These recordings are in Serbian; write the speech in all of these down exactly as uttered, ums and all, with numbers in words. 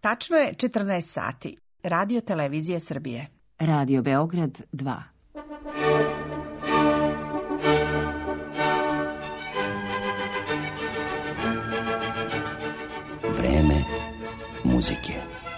Tačno je četrnaest sati. Radio Televizije Srbije. Radio Beograd dva. Vreme muzike.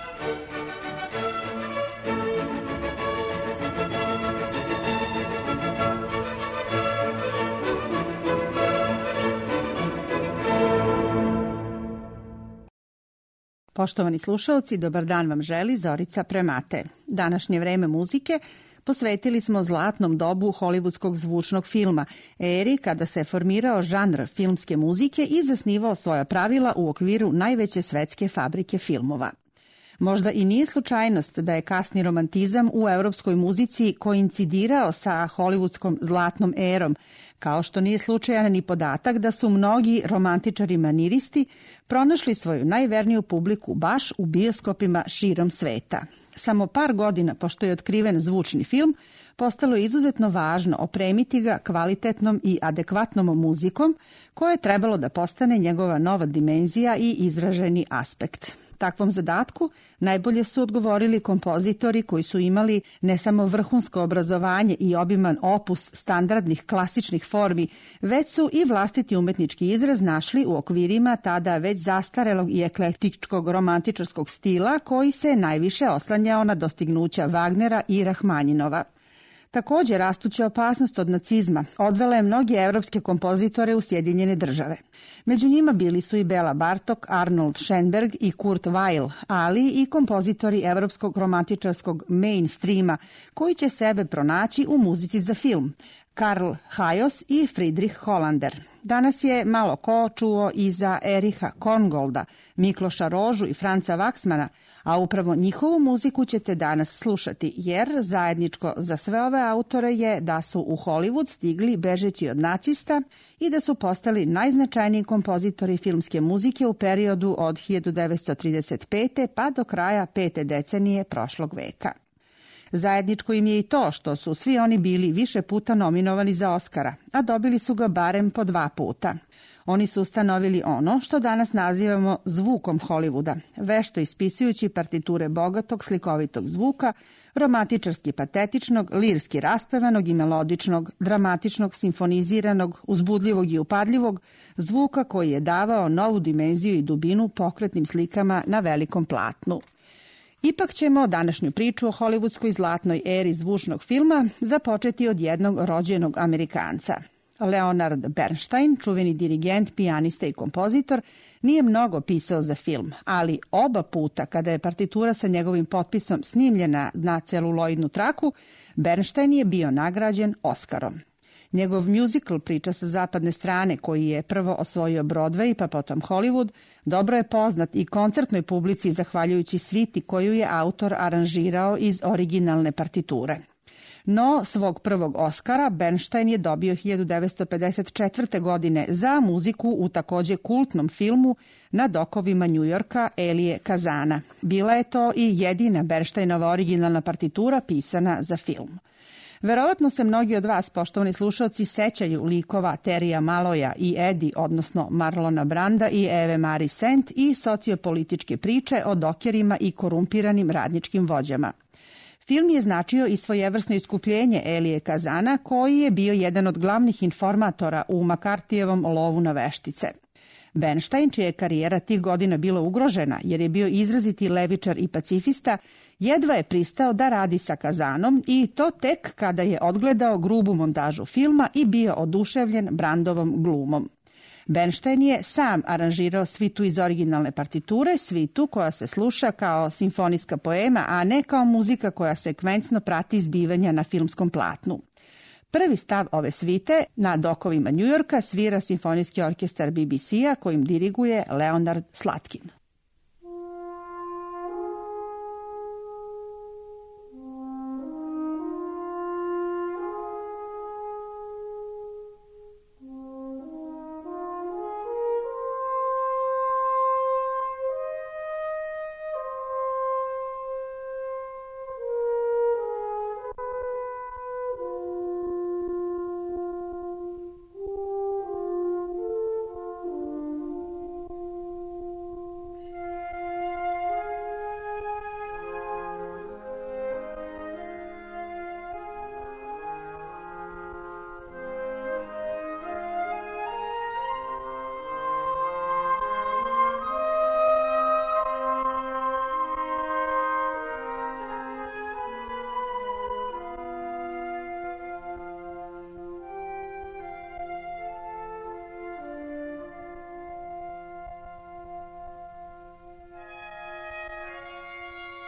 Poštovani slušaoci, dobar dan vam želi Zorica Premate. Današnje vreme muzike posvetili smo zlatnom dobu hollywoodskog zvučnog filma, eri kada se formirao žanr filmske muzike i zasnivao svoja pravila u okviru najveće svetske fabrike filmova. Možda i nije slučajnost da je kasni romantizam u evropskoj muzici koincidirao sa hollywoodskom zlatnom erom, kao što nije slučajan ni podatak da su mnogi romantičari maniristi pronašli svoju najverniju publiku baš u bioskopima širom sveta. Samo par godina pošto je otkriven zvučni film, postalo je izuzetno važno opremiti ga kvalitetnom i adekvatnom muzikom koja je trebalo da postane njegova nova dimenzija i izraženi aspekt. Takvom zadatku najbolje su odgovorili kompozitori koji su imali ne samo vrhunsko obrazovanje i obiman opus standardnih klasičnih formi, već su i vlastiti umetnički izraz našli u okvirima tada već zastarelog i eklektičkog romantičarskog stila koji se najviše oslanjao na dostignuća Wagnera i Rahmaninova. Također, rastuća opasnost od nacizma odvela je mnoge evropske kompozitore u Sjedinjene države. Među njima bili su i Bela Bartok, Arnold Schoenberg i Kurt Weill, ali i kompozitori evropskog romantičarskog mainstreama koji će sebe pronaći u muzici za film, Karl Hajos i Friedrich Hollander. Danas je malo ko čuo i za Eriha Korngolda, Mikloša Rožu i Franca Vaksmana, a upravo njihovu muziku ćete danas slušati, jer zajedničko za sve ove autore je da su u Hollywood stigli bežeći od nacista i da su postali najznačajniji kompozitori filmske muzike u periodu od hiljadu devetsto trideset pete pa do kraja pete decenije prošlog veka. Zajedničko im je i to što su svi oni bili više puta nominovani za Oskara, a dobili su ga barem po dva puta. Oni su ustanovili ono što danas nazivamo zvukom Hollywooda, vešto ispisujući partiture bogatog, slikovitog zvuka, romantičarski patetičnog, lirski raspevanog i melodičnog, dramatičnog, simfoniziranog, uzbudljivog i upadljivog, zvuka koji je davao novu dimenziju i dubinu pokretnim slikama na velikom platnu. Ipak ćemo današnju priču o hollywoodskoj zlatnoj eri zvučnog filma započeti od jednog rođenog Amerikanca. Leonard Bernstein, čuveni dirigent, pijanista i kompozitor, nije mnogo pisao za film, ali oba puta kada je partitura sa njegovim potpisom snimljena na celuloidnu traku, Bernstein je bio nagrađen Oskarom. Njegov muzikl Priča sa zapadne strane, koji je prvo osvojio Broadway pa potom Hollywood, dobro je poznat i koncertnoj publici zahvaljujući sviti koju je autor aranžirao iz originalne partiture. No, svog prvog Oskara Bernstein je dobio hiljadu devetsto pedeset četvrte. godine za muziku u takođe kultnom filmu Na dokovima Njujorka Elije Kazana. Bila je to i jedina Bernsteinova originalna partitura pisana za film. Verovatno se mnogi od vas, poštovani slušalci, sećaju likova Terija Maloja i Edi, odnosno Marlona Branda i Eve Marie Saint i sociopolitičke priče o dokerima i korumpiranim radničkim vođama. Film je značio i svojevrsno iskupljenje Elije Kazana, koji je bio jedan od glavnih informatora u Makartijevom lovu na veštice. Bernstein, čija je karijera tih godina bila ugrožena jer je bio izraziti levičar i pacifista, jedva je pristao da radi sa Kazanom i to tek kada je odgledao grubu montažu filma i bio oduševljen Brandovom glumom. Bernstein je sam aranžirao svitu iz originalne partiture, svitu koja se sluša kao simfonijska poema, a ne kao muzika koja sekvencno prati zbivanja na filmskom platnu. Prvi stav ove svite Na dokovima Njujorka svira simfonijski orkestar B B C-a kojim diriguje Leonard Slatkin.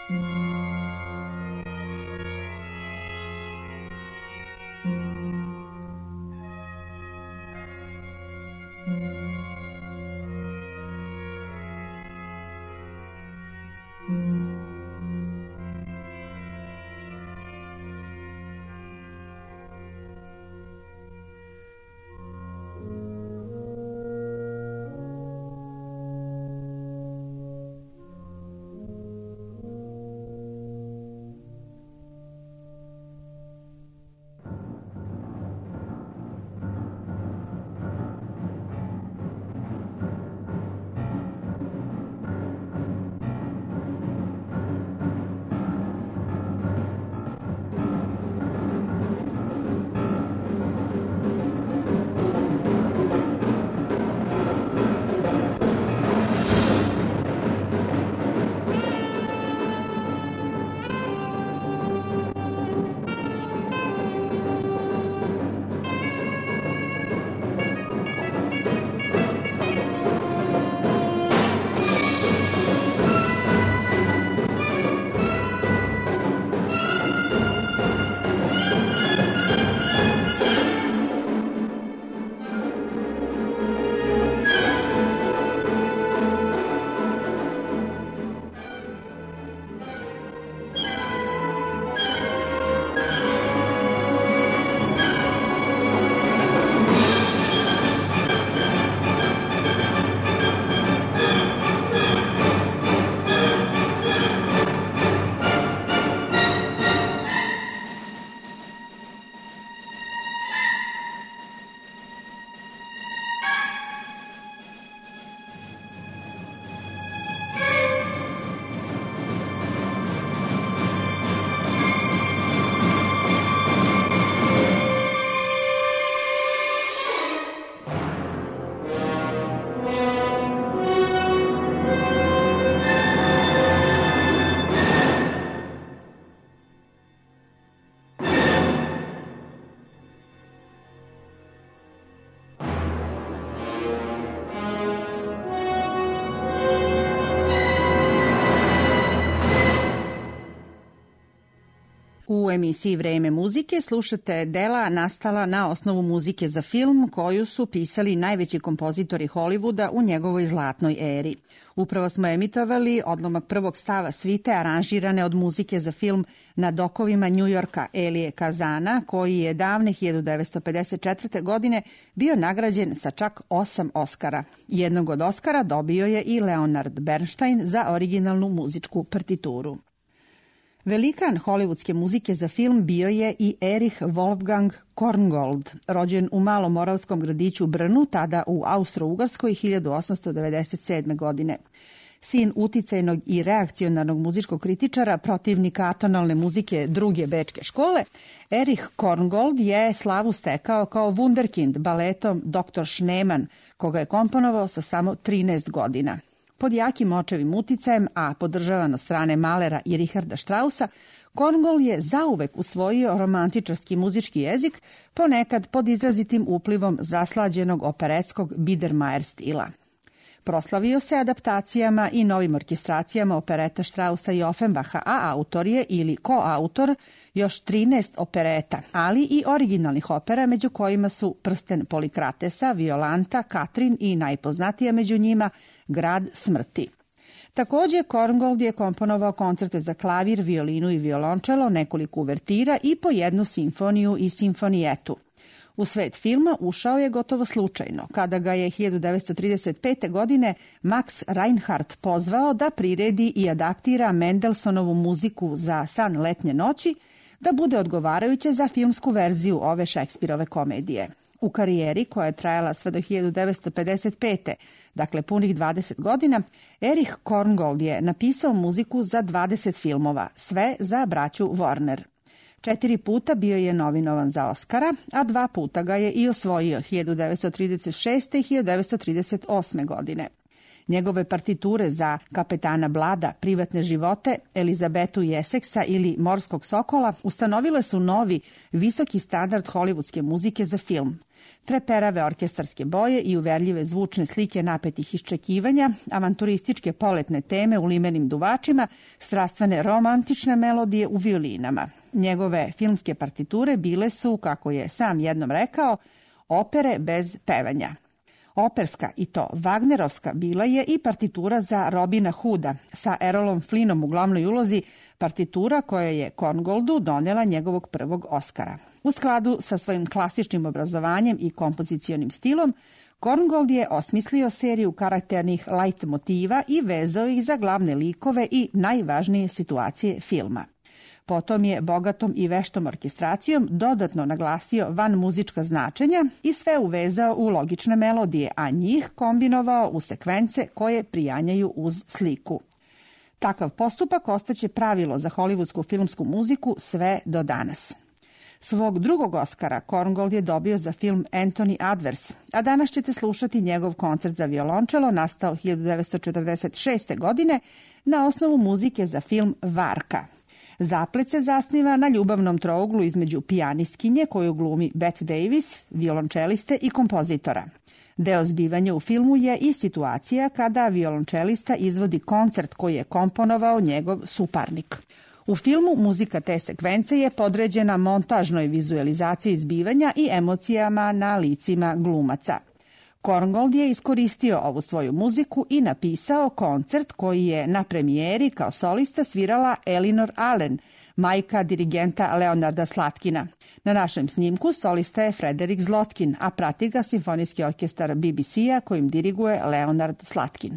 U emisiji Vreme muzike slušate dela nastala na osnovu muzike za film koju su pisali najveći kompozitori Hollywooda u njegovoj zlatnoj eri. Upravo smo emitovali odlomak prvog stava svite aranžirane od muzike za film Na dokovima Njujorka Elije Kazana, koji je davne hiljadu devetsto pedeset četvrte. godine bio nagrađen sa čak osam Oskara. Jednog od Oskara dobio je i Leonard Bernstein za originalnu muzičku partituru. Velikan hollywoodske muzike za film bio je i Erich Wolfgang Korngold, rođen u malom moravskom gradiću Brnu, tada u Austro-Ugarskoj hiljadu osamsto devedeset sedme. godine. Sin uticajnog i reakcionarnog muzičkog kritičara, protivnika atonalne muzike druge bečke škole, Erich Korngold je slavu stekao kao wunderkind baletom doktor Schneemann, koga je komponovao sa samo trinaest godina. Pod jakim očevim uticajem, a podržavan od strane Mahlera i Richarda Straussa, Korngold je zauvek usvojio romantičarski muzički jezik, ponekad pod izrazitim uplivom zaslađenog operetskog Biedermeier stila. Proslavio se adaptacijama i novim orkestracijama opereta Straussa i Offenbacha, a autor je ili koautor još trinaest opereta, ali i originalnih opera, među kojima su Prsten Polikratesa, Violanta, Katrin i najpoznatija među njima Grad smrti. Također, Korngold je komponovao koncerte za klavir, violinu i violončelo, nekoliko uvertira i po jednu simfoniju i simfonijetu. U svet filma ušao je gotovo slučajno, kada ga je hiljadu devetsto trideset pete. godine Max Reinhardt pozvao da priredi i adaptira Mendelsonovu muziku za San letnje noći, da bude odgovarajuće za filmsku verziju ove Šekspirove komedije. U karijeri, koja je trajala sve do hiljadu devetsto pedeset pete. dakle punih dvadeset godina, Erich Korngold je napisao muziku za dvadeset filmova, sve za braću Warner. Četiri puta bio je nominovan za Oskara, a dva puta ga je i osvojio hiljadu devetsto trideset šeste. i hiljadu devetsto trideset osme. godine. Njegove partiture za Kapetana Blada, Privatne živote, Elizabetu i Eseksa ili Morskog sokola ustanovile su novi, visoki standard hollywoodske muzike za film. Treperave orkestarske boje i uverljive zvučne slike napetih iščekivanja, avanturističke poletne teme u limenim duvačima, strastvene romantične melodije u violinama. Njegove filmske partiture bile su, kako je sam jednom rekao, opere bez pevanja. Operska, i to Wagnerovska, bila je i partitura za Robina Hooda sa Errolom Flynnom u glavnoj ulozi, partitura koja je Korngoldu donela njegovog prvog Oskara. U skladu sa svojim klasičnim obrazovanjem i kompozicionim stilom, Korngold je osmislio seriju karakternih light motiva i vezao ih za glavne likove i najvažnije situacije filma. Potom je bogatom i veštom orkestracijom dodatno naglasio van muzička značenja i sve uvezao u logične melodije, a njih kombinovao u sekvence koje prijanjaju uz sliku. Takav postupak ostaće pravilo za hollywoodsku filmsku muziku sve do danas. Svog drugog Oskara Korngold je dobio za film Anthony Adverse, a danas ćete slušati njegov koncert za violončelo nastao hiljadu devetsto četrdeset šeste. godine na osnovu muzike za film Varka. Zaplet se zasniva na ljubavnom trouglu između pijanistkinje koju glumi Bette Davis, violončeliste i kompozitora. Deo zbivanja u filmu je i situacija kada violončelista izvodi koncert koji je komponovao njegov suparnik. U filmu muzika te sekvence je podređena montažnoj vizualizaciji zbivanja i emocijama na licima glumaca. Korngold je iskoristio ovu svoju muziku i napisao koncert koji je na premijeri kao solista svirala Elinor Allen, majka dirigenta Leonarda Slatkina. Na našem snimku solista je Frederick Zlotkin, a prati ga simfonijski orkestar B B C-a kojim diriguje Leonard Slatkin.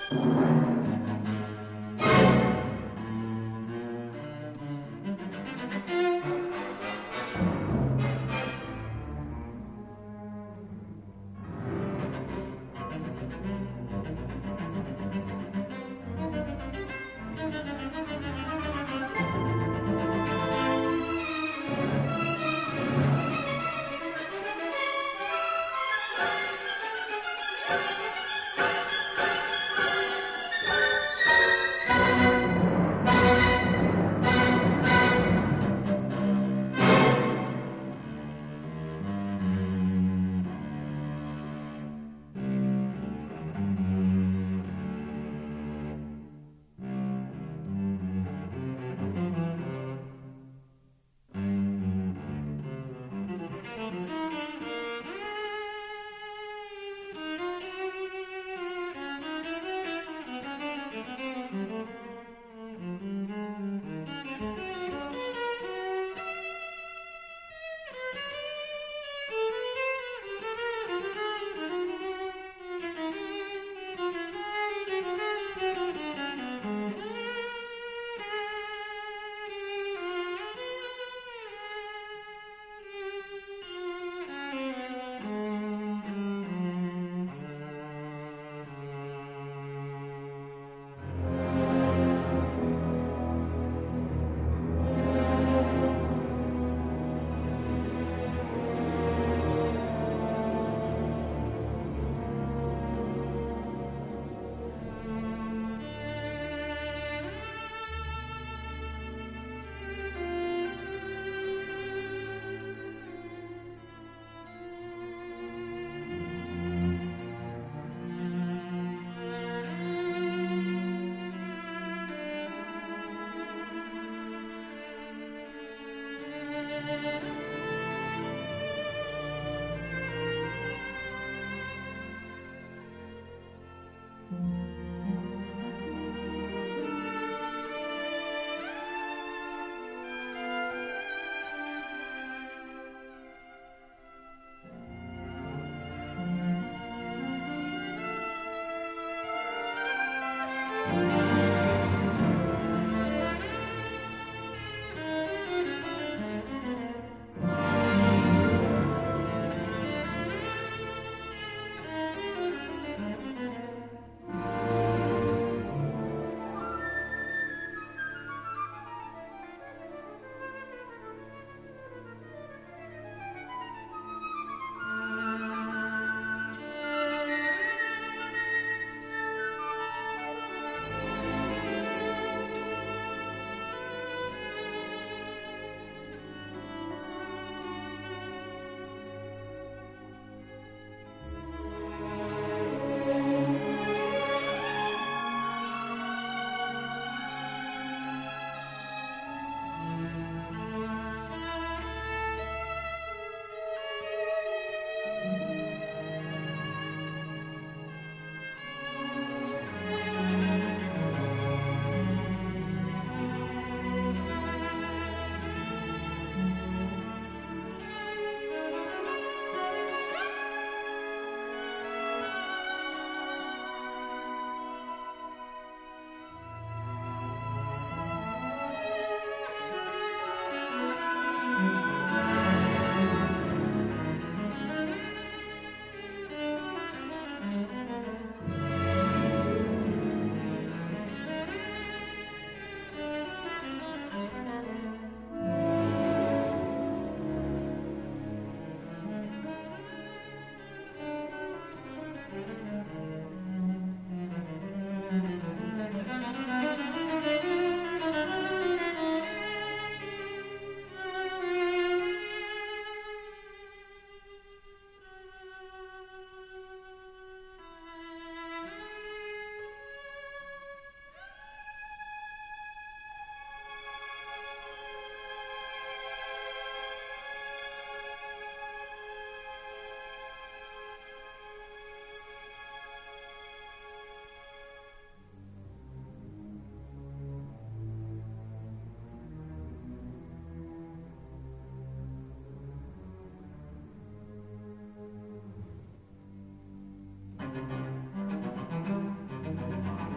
Thank you.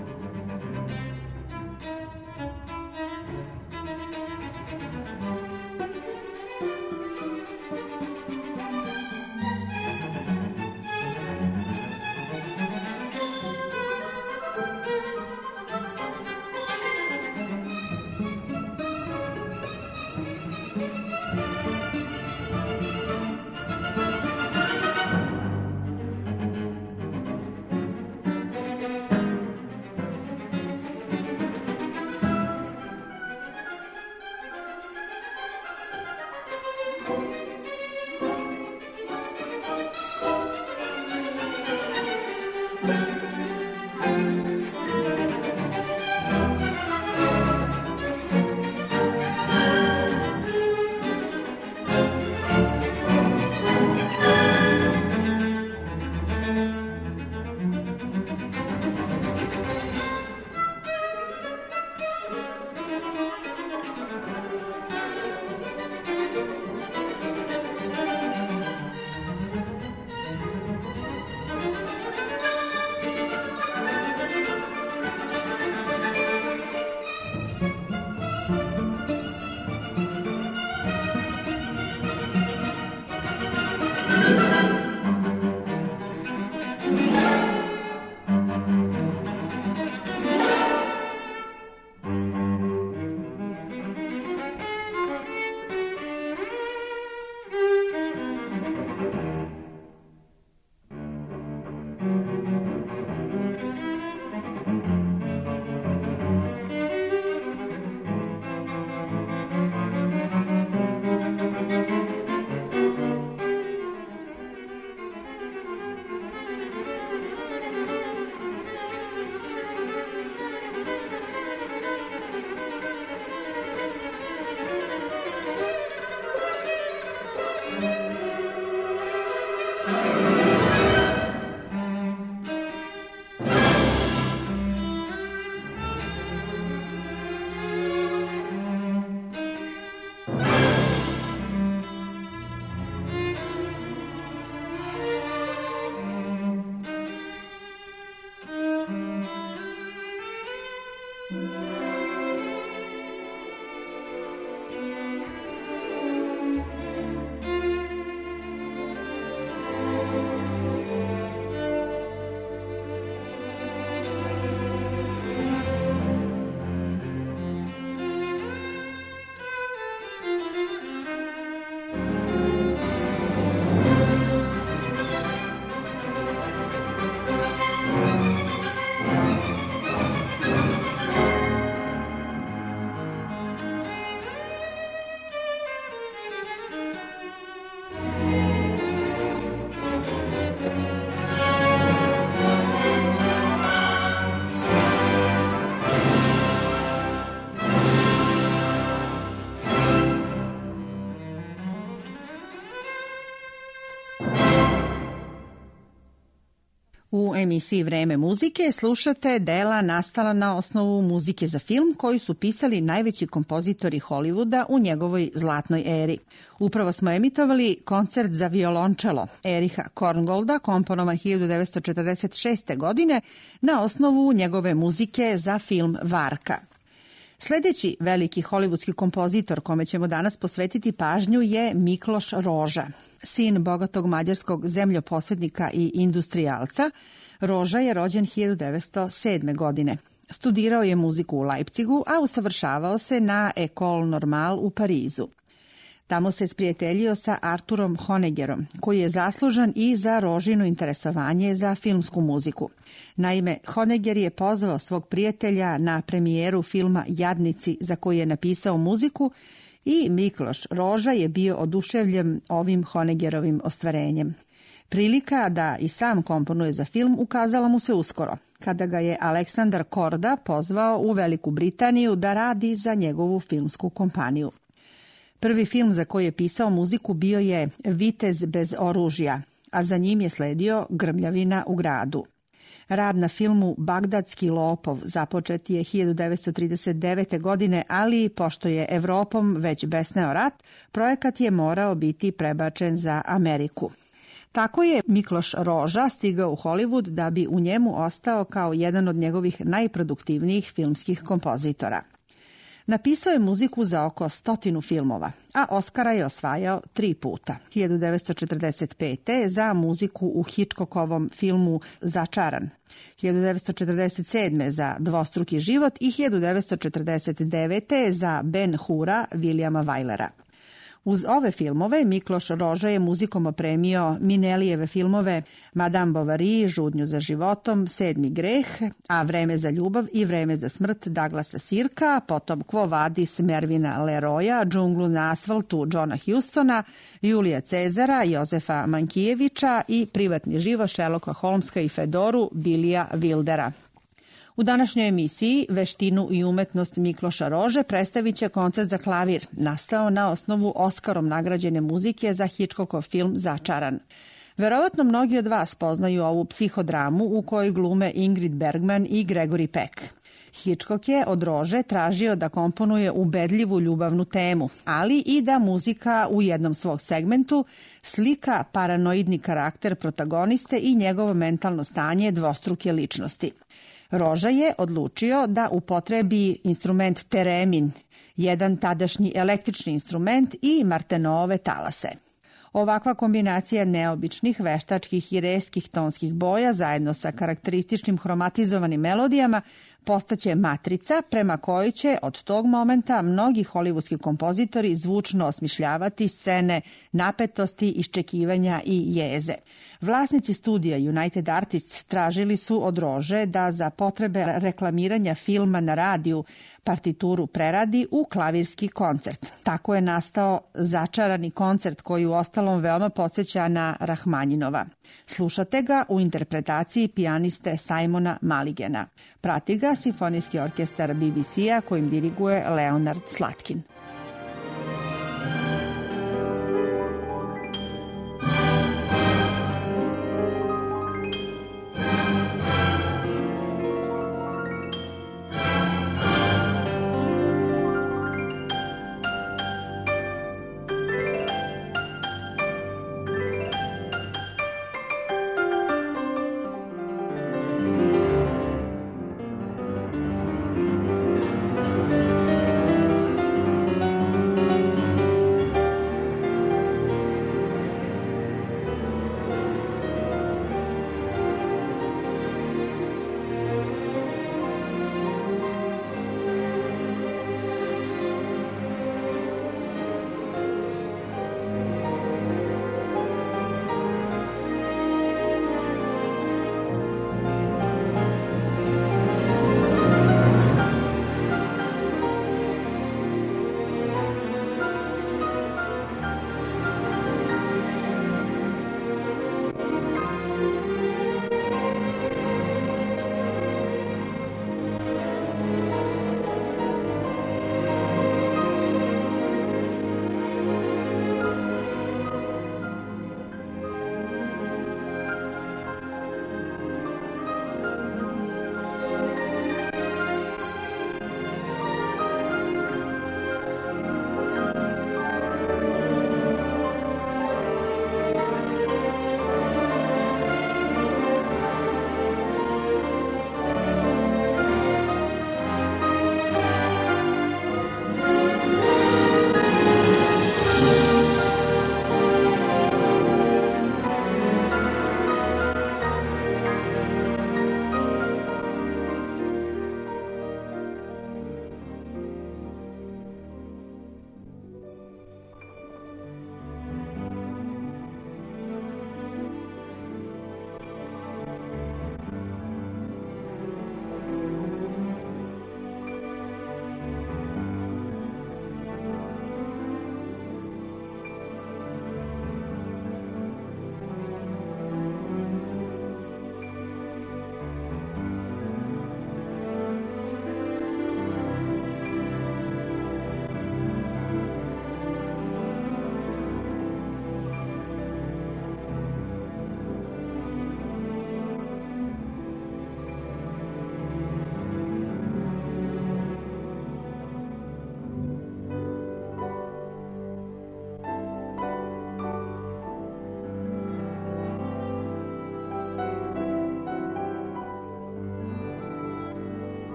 U emisiji Vreme muzike slušate dela nastala na osnovu muzike za film koju su pisali najveći kompozitori Hollywooda u njegovoj zlatnoj eri. Upravo smo emitovali koncert za violončelo Eriha Korngolda, komponovan hiljadu devetsto četrdeset šeste. godine na osnovu njegove muzike za film Varka. Sledeći veliki hollywoodski kompozitor kome ćemo danas posvetiti pažnju je Mikloš Roža. Sin bogatog mađarskog zemljoposednika i industrijalca, Roža je rođen hiljadu devetsto sedme. godine. Studirao je muziku u Leipzigu, a usavršavao se na École Normale u Parizu. Tamo se sprijateljio sa Arturom Honeggerom, koji je zaslužan i za Rožino interesovanje za filmsku muziku. Naime, Honegger je pozvao svog prijatelja na premijeru filma Jadnici, za koji je napisao muziku, i Mikloš Roža je bio oduševljen ovim Honeggerovim ostvarenjem. Prilika da i sam komponuje za film ukazala mu se uskoro, kada ga je Aleksandar Korda pozvao u Veliku Britaniju da radi za njegovu filmsku kompaniju. Prvi film za koji je pisao muziku bio je Vitez bez oružja, a za njim je sledio Grmljavina u gradu. Rad na filmu Bagdadski lopov započet je hiljadu devetsto trideset devete. godine, ali pošto je Evropom već besneo rat, projekat je morao biti prebačen za Ameriku. Tako je Mikloš Roža stigao u Hollywood da bi u njemu ostao kao jedan od njegovih najproduktivnijih filmskih kompozitora. Napisao je muziku za oko stotinu filmova, a Oskara je osvajao tri puta. hiljadu devetsto četrdeset pete. za muziku u Hitchcockovom filmu Začaran, hiljadu devetsto četrdeset sedme. za Dvostruki život i hiljadu devetsto četrdeset devete. za Ben Hura Williama Wylera. Uz ove filmove Mikloš Roža je muzikom opremio Minelijeve filmove Madame Bovary, Žudnju za životom, Sedmi greh, a Vreme za ljubav i Vreme za smrt Douglasa Sirka, potom Quo Vadis Mervina Leroya, Džunglu na asfaltu Johna Hustona, Julija Cezara, Jozefa Mankijevića i Privatni život Sherlocka Holmesa i Fedoru Billija Wildera. U današnjoj emisiji Veštinu i umetnost Mikloša Rože predstavit će koncert za klavir, nastao na osnovu Oskarom nagrađene muzike za Hitchcockov film Začaran. Verovatno mnogi od vas poznaju ovu psihodramu u kojoj glume Ingrid Bergman i Gregory Peck. Hitchcock je od Rože tražio da komponuje ubedljivu ljubavnu temu, ali i da muzika u jednom svog segmentu slika paranoidni karakter protagoniste i njegovo mentalno stanje dvostruke ličnosti. Roža je odlučio da upotrebi instrument teremin, jedan tadašnji električni instrument, i Martenove talase. Ovakva kombinacija neobičnih veštačkih i reskih tonskih boja zajedno sa karakterističnim hromatizovanim melodijama postaće matrica prema kojoj će od tog momenta mnogi hollywoodski kompozitori zvučno osmišljavati scene napetosti, iščekivanja i jeze. Vlasnici studija United Artists tražili su od Rože da za potrebe reklamiranja filma na radiju partituru preradi u klavirski koncert. Tako je nastao Začarani koncert koji u ostalom veoma podsjeća na Rahmanjinova. Slušate ga u interpretaciji pijaniste Simona Maligena. Prati ga Simfonijski orkestar B B C-a kojim diriguje Leonard Slatkin.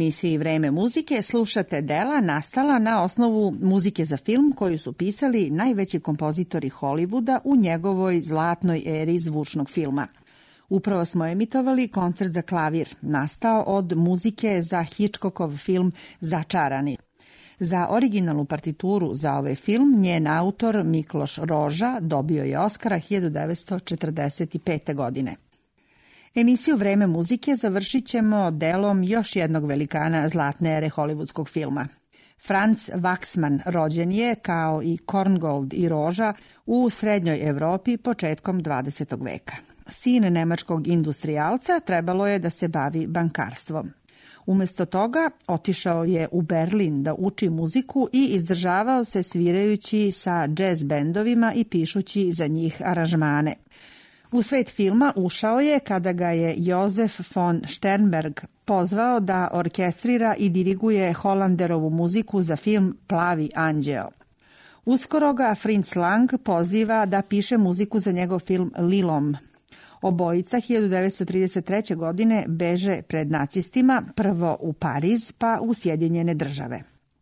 emisiji Vreme muzike slušate dela nastala na osnovu muzike za film koju su pisali najveći kompozitori Hollywooda u njegovoj zlatnoj eri zvučnog filma. Upravo smo emitovali koncert za klavir, nastao od muzike za Hitchcockov film Začarani. Za originalnu partituru za ovaj film njen autor Mikloš Roža dobio je Oskara hiljadu devetsto četrdeset pete. godine. Emisiju Vreme muzike završit ćemo delom još jednog velikana zlatne ere hollywoodskog filma. Franz Waxman rođen je, kao i Korngold i Roža, u srednjoj Evropi početkom dvadesetog veka. Sin nemačkog industrijalca trebalo je da se bavi bankarstvom. Umesto toga otišao je u Berlin da uči muziku i izdržavao se svirajući sa džez bendovima i pišući za njih aranžmane. U svet filma ušao je kada ga je Josef von Sternberg pozvao da orkestrira i diriguje Hollanderovu muziku za film Plavi anđeo. Uskoro ga Fritz Lang poziva da piše muziku za njegov film Lilom. Obojica hiljadu devetsto trideset treće. godine beže pred nacistima, prvo u Pariz, pa u Sjedinjene države.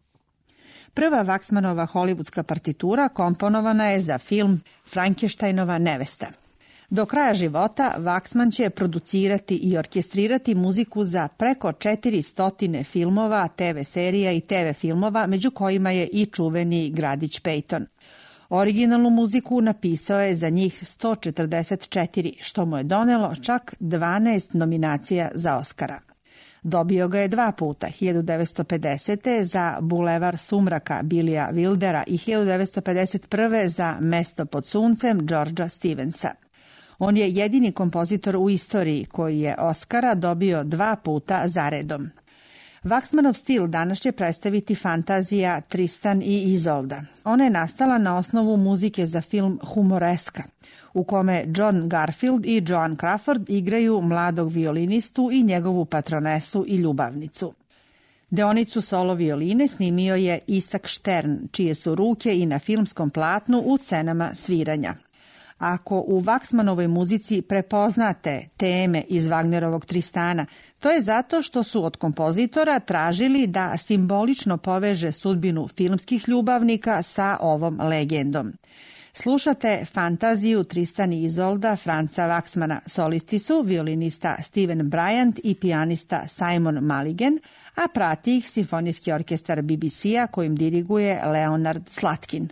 Prva Waxmanova hollywoodska partitura komponovana je za film Frankensteinova nevesta. Do kraja života Waxman će producirati i orkestrirati muziku za preko četiristo filmova, te ve serija i te ve filmova, među kojima je i čuveni Gradić Peyton. Originalnu muziku napisao je za njih sto četrdeset četiri, što mu je donelo čak dvanaest nominacija za Oskara. Dobio ga je dva puta, hiljadu devetsto pedesete. za Bulevar sumraka Billija Wildera i hiljadu devetsto pedeset prve. za Mesto pod suncem Georgea Stevensa. On je jedini kompozitor u istoriji koji je Oskara dobio dva puta zaredom. Waxmanov stil danas će predstaviti fantazija Tristan i Izolda. Ona je nastala na osnovu muzike za film Humoreska, u kome John Garfield i Joan Crawford igraju mladog violinistu i njegovu patronesu i ljubavnicu. Deonicu solo violine snimio je Isak Štern, čije su ruke i na filmskom platnu u scenama sviranja. Ako u Waxmanovoj muzici prepoznate teme iz Wagnerovog Tristana, to je zato što su od kompozitora tražili da simbolično poveže sudbinu filmskih ljubavnika sa ovom legendom. Slušate fantaziju Tristan i Izolda Franza Waxmana. Solisti su violinista Steven Bryant i pijanista Simon Mulligan, a prati ih simfonijski orkestar be be ce-a kojim diriguje Leonard Slatkin.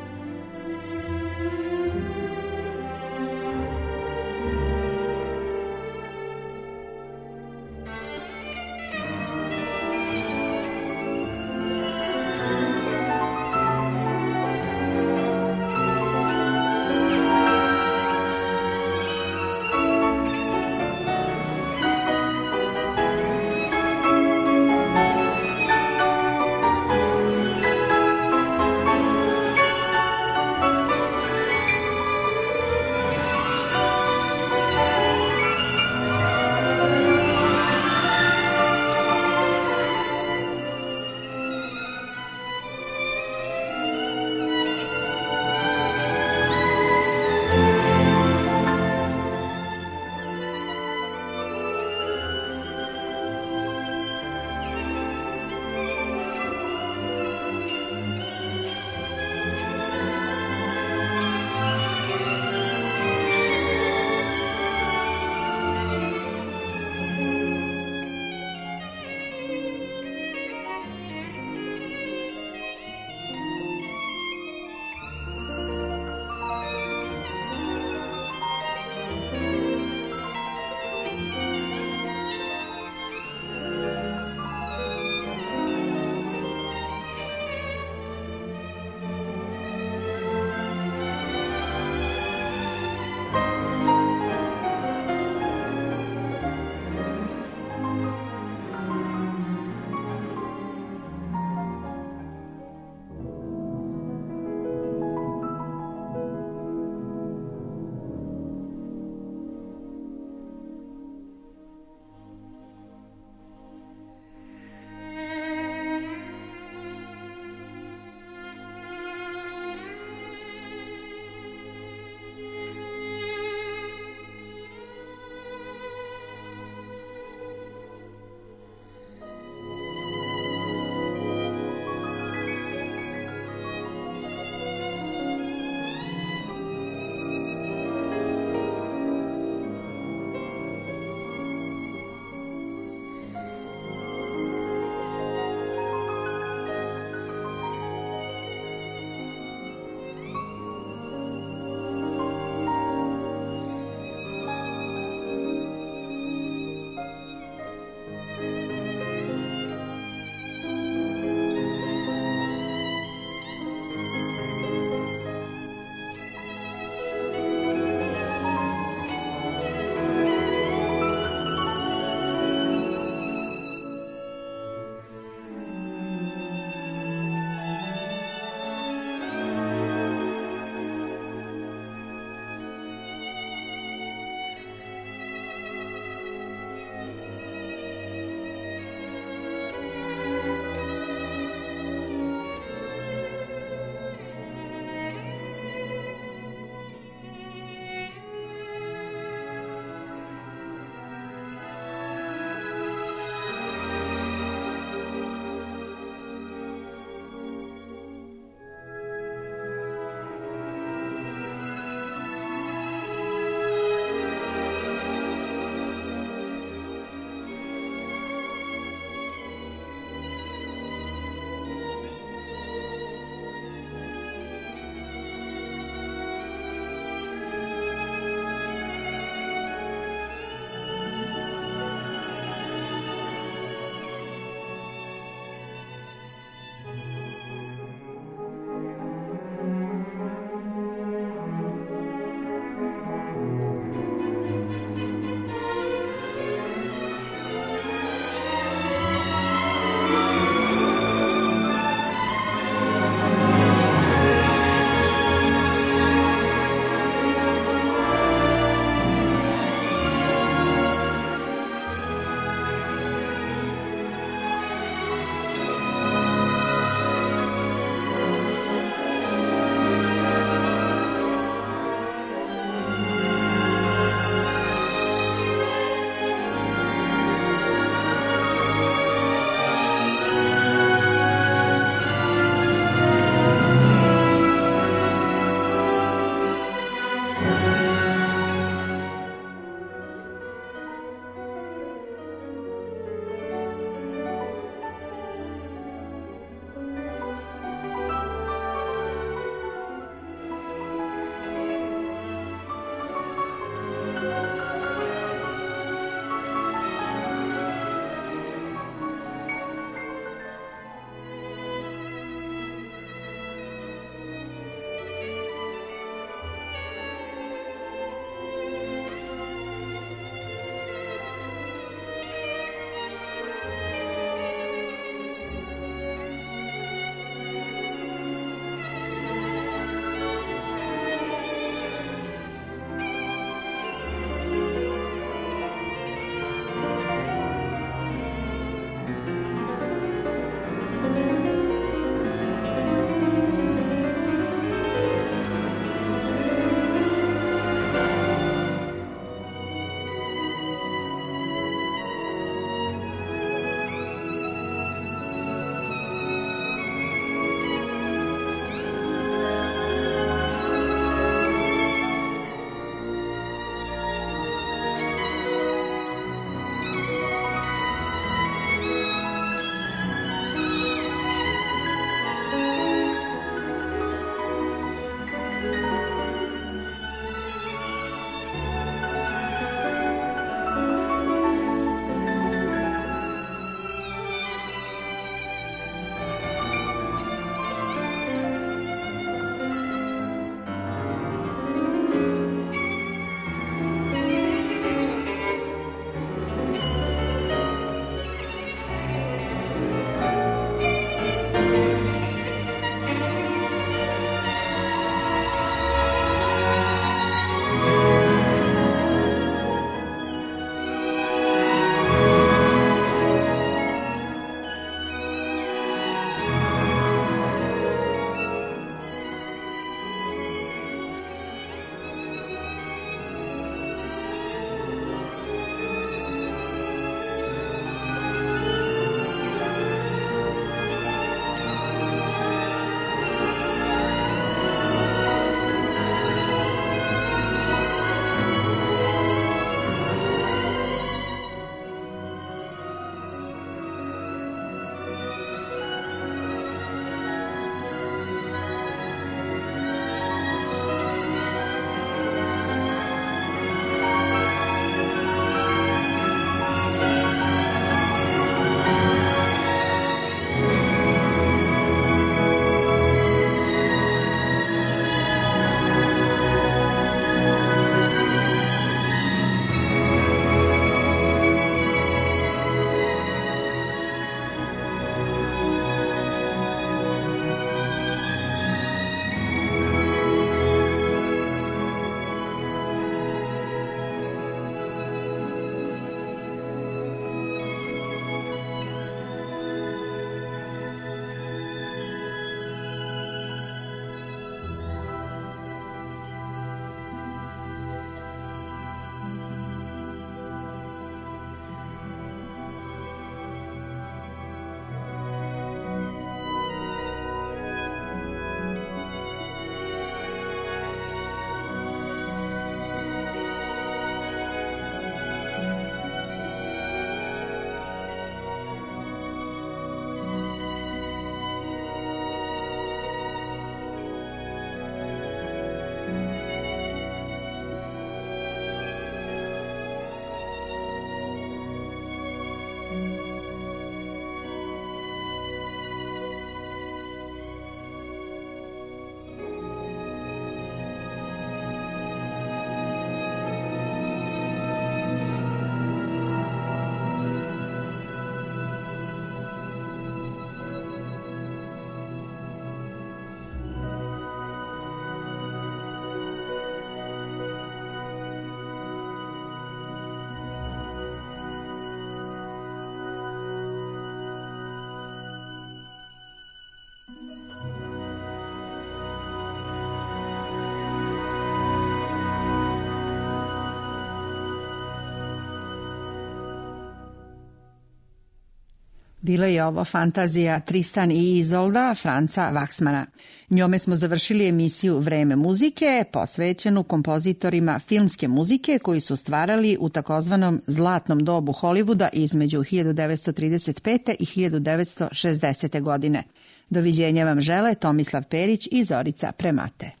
Bila je ovo fantazija Tristan i Izolda Franca Vaksmana. Njome smo završili emisiju Vreme muzike, posvećenu kompozitorima filmske muzike koji su stvarali u takozvanom zlatnom dobu Hollywooda između hiljadu devetsto trideset pete. i hiljadu devetsto šezdesete. godine. Doviđenja vam žele Tomislav Perić i Zorica Premate.